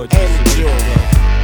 good. And the jewelry.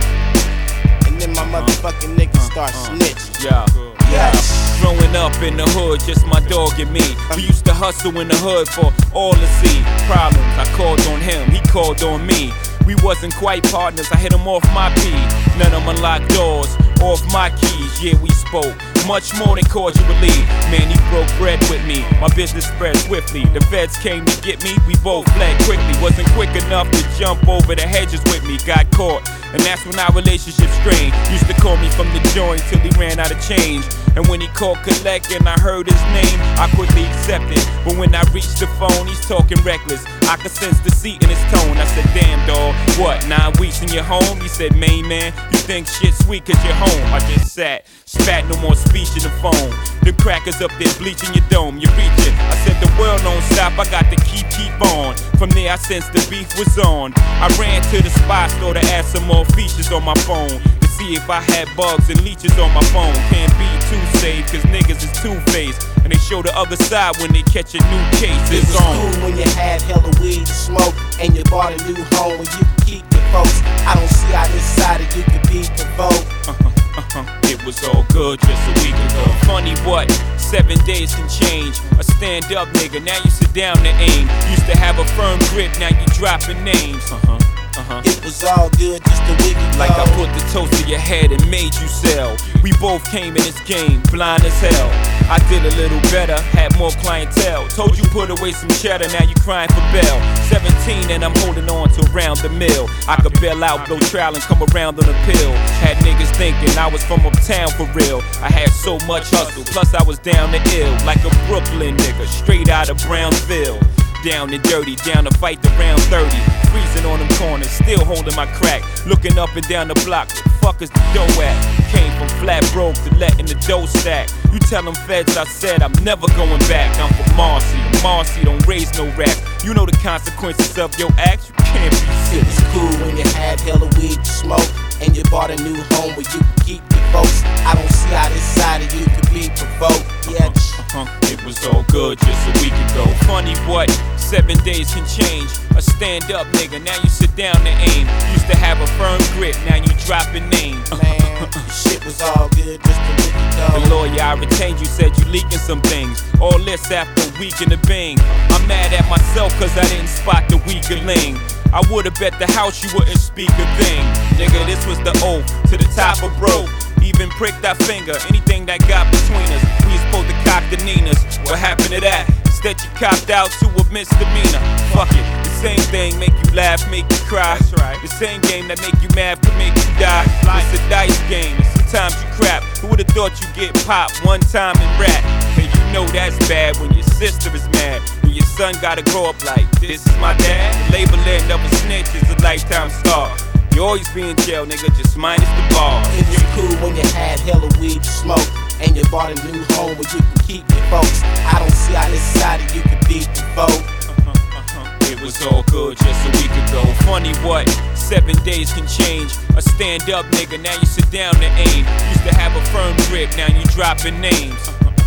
And then my motherfucking niggas start snitching. Yeah. Growing up in the hood, just my dog and me. We used to hustle in the hood for all to see. Problems, I called on him, he called on me. We wasn't quite partners, I hit him off my P. None of them unlocked doors, off my keys. Yeah, we spoke much more than cordially. Man, he broke bread with me, my business spread swiftly. The feds came to get me, we both fled quickly. Wasn't quick enough to jump over the hedges with me, got caught. And that's when our relationship strained. Used to call me from the joint till he ran out of change. And when he called collect and I heard his name, I quickly accepted. But when I reached the phone, he's talking reckless. I could sense deceit in his tone. I said, damn dawg, what, 9 weeks in your home? He said, main man, you think shit sweet cause you're home. I just sat, spat, no more speech in the phone. Them crackers up there bleaching your dome, you reach it. I said the world don't stop, I got to keep on. From there I sensed the beef was on. I ran to the spy store to add some more features on my phone. See if I had bugs and leeches on my phone. Can't be too safe, cause niggas is two-faced. And they show the other side when they catch a new case. It's cool when you had hella weed to smoke, and you bought a new home where you can keep your folks. I don't see how this side of you could be provoked. It was all good just a week ago. Funny what, 7 days can change. A stand-up nigga, now you sit down to aim. Used to have a firm grip, now you dropping names. It was all good just a week ago. Like I put the toast to your head and made you sell. We both came in this game, blind as hell. I did a little better, had more clientele. Told you put away some cheddar, now you crying for bail. 17 and I'm holding on to around the mill. I could bail out, blow trial and come around on a pill. Had niggas thinking I was from uptown for real. I had so much hustle, plus I was down to ill. Like a Brooklyn nigga, straight out of Brownsville. Down and dirty, down to fight the round 30. Freezing on them corners, still holding my crack. Looking up and down the block, where the fuck is the dough at? Came from flat broke to letting the dough stack. You tell them feds I said I'm never going back. I'm from Marcy, and Marcy don't raise no rats. You know the consequences of your acts, you can't be It was cool when you had hella weed to smoke, and you bought a new home where you can keep your folks. I don't see how this side of you could be provoked. Yeah. It was all good just a week ago. Funny what, 7 days can change. A stand-up nigga, now you sit down to aim. Used to have a firm grip, now you dropping names. Man, shit was all good just a week ago. The lawyer I retained you said you leaking some things. All this after a week in the bing. I'm mad at myself cause I didn't spot the weakerling. I would've bet the house you wouldn't speak a thing. Nigga, this was the oath to the top of broke. Even pricked our finger, anything that got between us. We was supposed to cop the Ninas. What happened to that? Instead you copped out to a misdemeanor. Fuck it, the same thing make you laugh, make you cry. That's right. The same game that make you mad could make you die. It's a dice game, and sometimes you crap. Who would've thought you get popped one time and rap? And you know that's bad when your sister is mad. When your son gotta grow up like, this is my dad. The label end of a snitch is a lifetime star. You always be in jail, nigga, just minus the bars. It was cool when you had hella weed to smoke, and you bought a new home where you can keep your folks. I don't see how this side of you could be provoked. It was all good just a week ago. Funny what, 7 days can change. A stand-up nigga, now you sit down to aim. Used to have a firm grip, now you dropping names.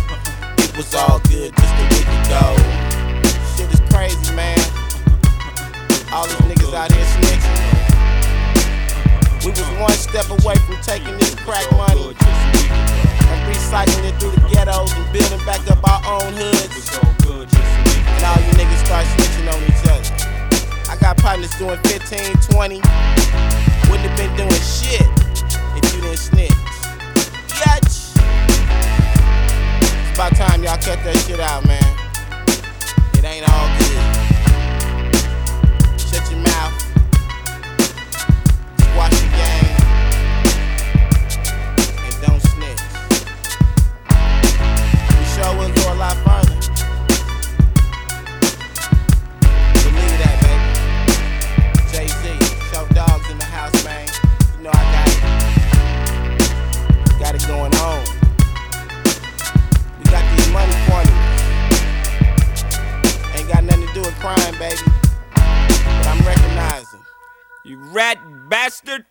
It was all good just a week ago. Shit is crazy, man. All these niggas out here snitching. We was one step away from taking this crack money and recycling it through the ghettos and building back up our own hoods. And all you niggas start snitching on each other. I got partners doing 15, 20. Wouldn't have been doing shit if you didn't snitch. Yatch. It's about time y'all cut that shit out, man. It ain't all good. Shut your mouth. Watch the game and don't snitch. We sure will go a lot further. Believe that, baby. Jay-Z, show dogs in the house, man. You know I got it going on. We got these money formulas. Ain't got nothing to do with crime, baby. But I'm recognizing. You rat bastard!